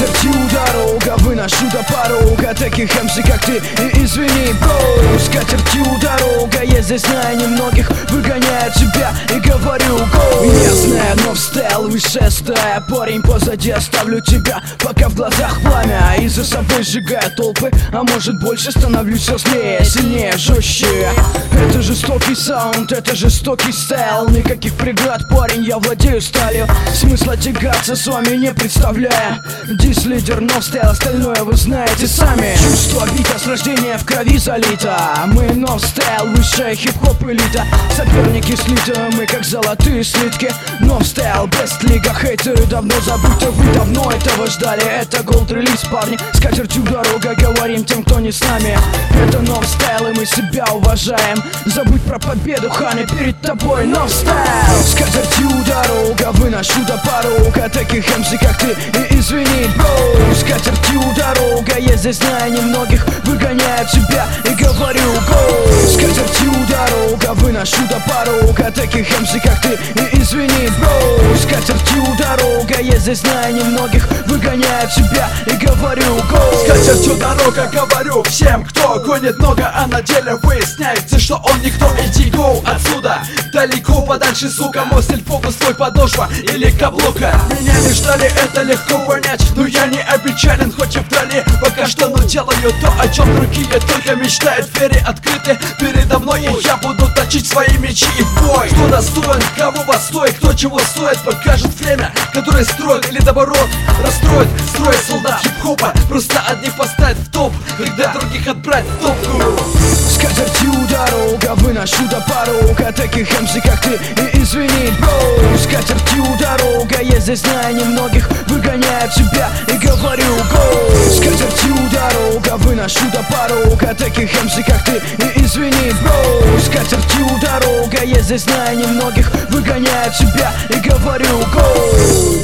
скатертью дорога, выношу до порога таких МС, как ты, и извини, бро. Скатертью дорога, я здесь знаю немногих, выгоняю тебя и говорю го. Местная новстайл, высшая стая, парень позади, оставлю тебя, пока в глазах пламя, и за собой сжигая толпы, а может больше, становлюсь все злее, сильнее, жестче. Это жестокий саунд, это жестокий стайл, никаких преград, парень, я владею сталью. Смысла тягаться с вами не представляя. Дис-лидер, новстайл, остальное вы знаете сами. Чувство бита, с рождения в крови залито. Мы новстайл, высшая хип-хоп элита. Соперники слиты, мы как золотые слитки. Новстайл, бест-лига, хейтеры давно забыты. Вы давно этого ждали, это голд-релиз, парни. Скатертью дорога, говорим тем, кто не с нами. Это новстайл, и мы себя уважаем. Забудь про победу, ханы, перед тобой новстайл. Скатертью дорога, выношу до порога таких МС, как ты, и извини, бро. Скатертью дорога, я здесь знаю немногих, выгоняю тебя и говорю го. Скатертью дорога, выношу до порога таких МС, как ты, и извини, бро. Скатертью дорога, я здесь знаю немногих, выгоняю тебя и говорю го. Скатертью дорога, говорю всем, кто гонит много, а на деле выясняется, что он никто. Иди го отсюда, далеко подальше, сука. Мой стиль, фокус, твой подошва или каблука. Меня не ждали, это легко понять, но я не опечален, хоть и вдали пока что, но делаю то, о чем другие только мечтают. Двери открыты передо мной, и я буду точить свои мечи и в бой. Кто достоин, кого восстоит, кто чего стоит, покажет время, которое строит или наоборот расстроит. Строит солдат хип-хопа, просто одних поставить в топ, когда других отправить в топку. Скатертью дорога, выношу до порога таких МС, как ты, и извини, бро. Скатертью дорога, я здесь знаю немногих, выгоняю тебя и говорю го. Скатертью дорога, выношу до порога таких МС, как ты, и извини, бро. Скатертью дорога, я здесь знаю немногих, выгоняю тебя и говорю го.